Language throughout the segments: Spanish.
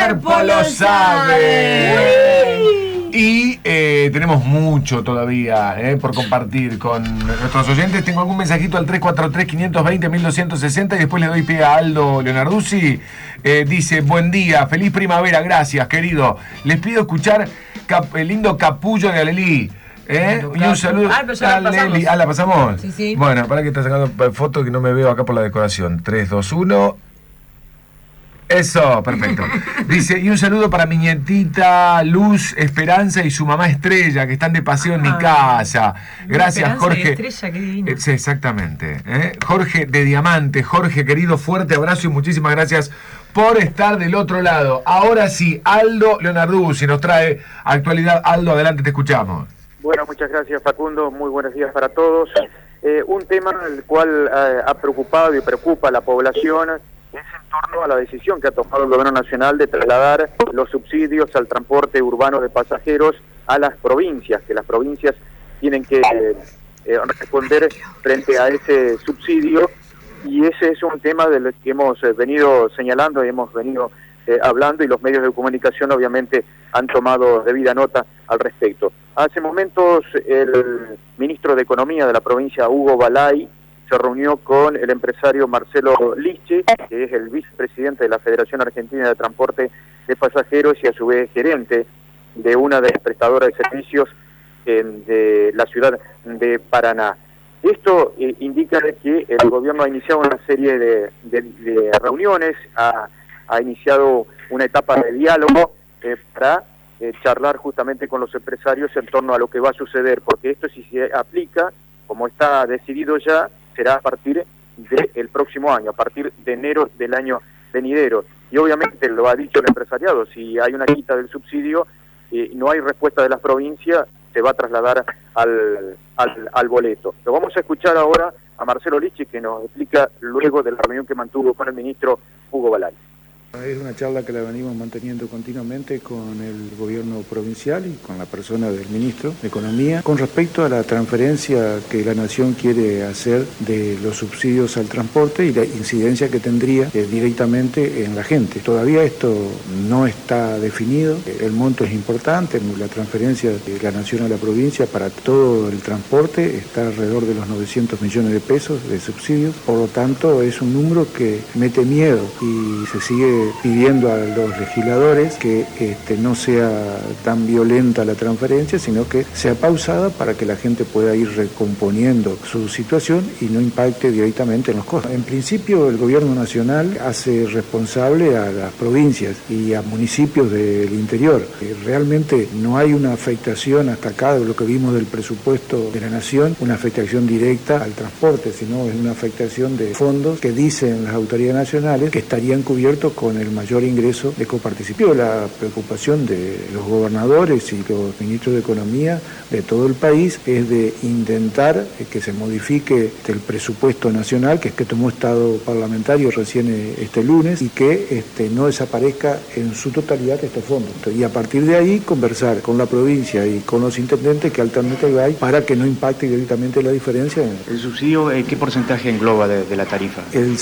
cuerpo lo sabe. Y tenemos mucho todavía por compartir con nuestros oyentes. Tengo algún mensajito al 343-520-1260 y después le doy pie a Aldo Leonarduzzi. Dice, buen día, feliz primavera, gracias, querido. Les pido escuchar el lindo Capullo de Alelí. Y un saludo a Leli. ¿La pasamos? Sí. Bueno, para que está sacando fotos que no me veo acá por la decoración. 3, 2, 1... Eso, perfecto. Dice, y un saludo para mi nietita Luz, Esperanza y su mamá Estrella, que están de paseo en mi casa. Gracias, Esperanza Jorge. Y Estrella, qué divino. Sí, exactamente. Jorge de Diamante. Jorge, querido, fuerte abrazo y muchísimas gracias por estar del otro lado. Ahora sí, Aldo Leonarduzzi nos trae actualidad. Aldo, adelante, te escuchamos. Bueno, muchas gracias, Facundo. Muy buenos días para todos. Un tema el cual ha preocupado y preocupa a la población es en torno a la decisión que ha tomado el Gobierno Nacional de trasladar los subsidios al transporte urbano de pasajeros a las provincias, que las provincias tienen que responder frente a ese subsidio, y ese es un tema del que hemos venido señalando y hemos venido hablando, y los medios de comunicación obviamente han tomado debida nota al respecto. Hace momentos el ministro de Economía de la provincia, Hugo Balay, se reunió con el empresario Marcelo Liche, que es el vicepresidente de la Federación Argentina de Transporte de Pasajeros y a su vez gerente de una de las prestadoras de servicios de la ciudad de Paraná. Esto indica que el gobierno ha iniciado una serie de reuniones, ha iniciado una etapa de diálogo para charlar justamente con los empresarios en torno a lo que va a suceder, porque esto, si se aplica, como está decidido ya, será a partir del próximo año, a partir de enero del año venidero. Y obviamente lo ha dicho el empresariado, si hay una quita del subsidio, no hay respuesta de las provincias, se va a trasladar al boleto. Lo vamos a escuchar ahora a Marcelo Liche, que nos explica luego de la reunión que mantuvo con el ministro Hugo Balay. Es una charla que la venimos manteniendo continuamente con el gobierno provincial y con la persona del ministro de Economía con respecto a la transferencia que la Nación quiere hacer de los subsidios al transporte y la incidencia que tendría directamente en la gente. Todavía esto no está definido, el monto es importante, la transferencia de la Nación a la provincia para todo el transporte está alrededor de los 900 millones de pesos de subsidios, por lo tanto es un número que mete miedo y se sigue pidiendo a los legisladores que no sea tan violenta la transferencia, sino que sea pausada para que la gente pueda ir recomponiendo su situación y no impacte directamente en los costos. En principio, el gobierno nacional hace responsable a las provincias y a municipios del interior. Realmente no hay una afectación hasta acá de lo que vimos del presupuesto de la Nación, una afectación directa al transporte, sino es una afectación de fondos que dicen las autoridades nacionales que estarían cubiertos con el mayor ingreso de coparticipación. La preocupación de los gobernadores y los ministros de Economía de todo el país es de intentar que se modifique el presupuesto nacional, que tomó estado parlamentario recién este lunes, y que no desaparezca en su totalidad estos fondos. Y a partir de ahí conversar con la provincia y con los intendentes qué alternativa hay para que no impacte directamente la diferencia. ¿El subsidio qué porcentaje engloba de la tarifa? El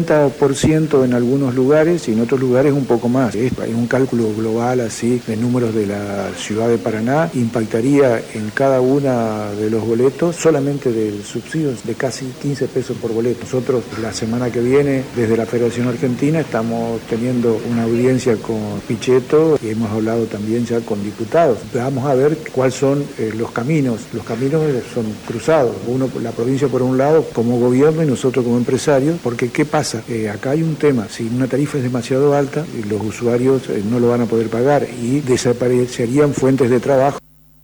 50% en algunos lugares y en otros lugares un poco más. Hay un cálculo global así de números de la ciudad de Paraná, impactaría en cada una de los boletos solamente del subsidio de casi 15 pesos por boleto. Nosotros la semana que viene desde la Federación Argentina estamos teniendo una audiencia con Pichetto y hemos hablado también ya con diputados. Vamos a ver cuáles son los caminos. Los caminos son cruzados. Uno, la provincia por un lado como gobierno y nosotros como empresarios, porque ¿qué pasa? Acá hay un tema. Si una tarifa es demasiado alta, los usuarios no lo van a poder pagar y desaparecerían fuentes de trabajo.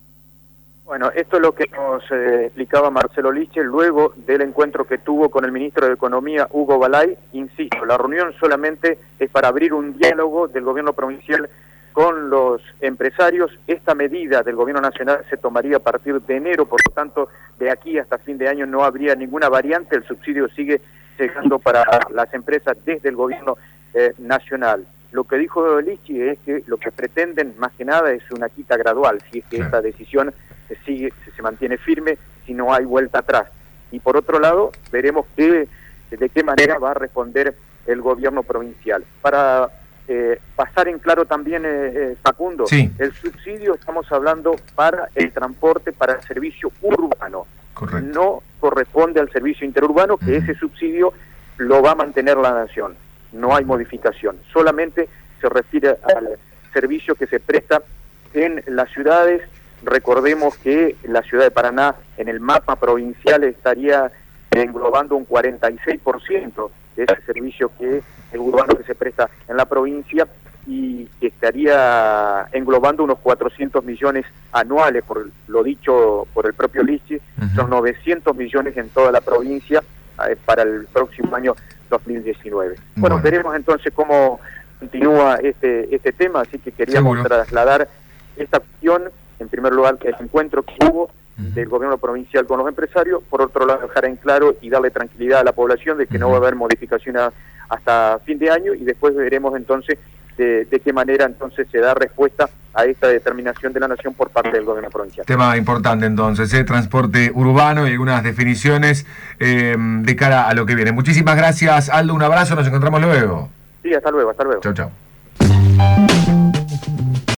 Bueno, esto es lo que nos explicaba Marcelo Liche luego del encuentro que tuvo con el ministro de Economía, Hugo Balay. Insisto, la reunión solamente es para abrir un diálogo del gobierno provincial con los empresarios. Esta medida del gobierno nacional se tomaría a partir de enero, por lo tanto, de aquí hasta fin de año no habría ninguna variante, el subsidio sigue llegando para las empresas desde el gobierno nacional. Lo que dijo Lichi es que lo que pretenden más que nada es una quita gradual, si es que esta decisión se mantiene firme, si no hay vuelta atrás. Y por otro lado, veremos de qué manera va a responder el gobierno provincial. Para pasar en claro también, Facundo, sí. El subsidio estamos hablando para el transporte, para el servicio urbano. Correcto. No corresponde al servicio interurbano, que ese subsidio lo va a mantener la Nación. No hay modificación. Solamente se refiere al servicio que se presta en las ciudades. Recordemos que la ciudad de Paraná, en el mapa provincial, estaría englobando un 46% de ese servicio urbano que se presta en la provincia, y que estaría englobando unos 400 millones anuales, por lo dicho por el propio Lichi. Son 900 millones en toda la provincia para el próximo año 2019. Bueno, veremos entonces cómo continúa este tema, así que queríamos trasladar esta cuestión, en primer lugar, que el encuentro que hubo del gobierno provincial con los empresarios, por otro lado dejar en claro y darle tranquilidad a la población de que no va a haber modificaciones hasta fin de año, y después veremos entonces de qué manera entonces se da respuesta a esta determinación de la Nación por parte del gobierno provincial. Tema importante entonces, transporte urbano y algunas definiciones de cara a lo que viene. Muchísimas gracias, Aldo, un abrazo, nos encontramos luego. Sí, hasta luego, hasta luego. Chau, chau.